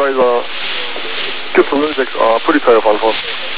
guys, get the Lindex pretty tight up on the phone.